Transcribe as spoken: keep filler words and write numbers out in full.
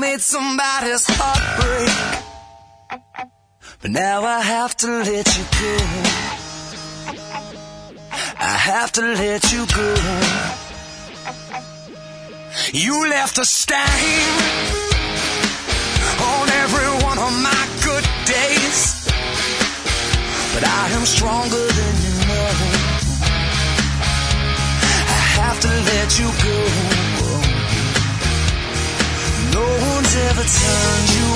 need somebody's heartbreak. But now I have to let you go. I have to let you go. You left a stain on every one of my good days. But I am stronger than you know. I have to let you go. No one's ever turned you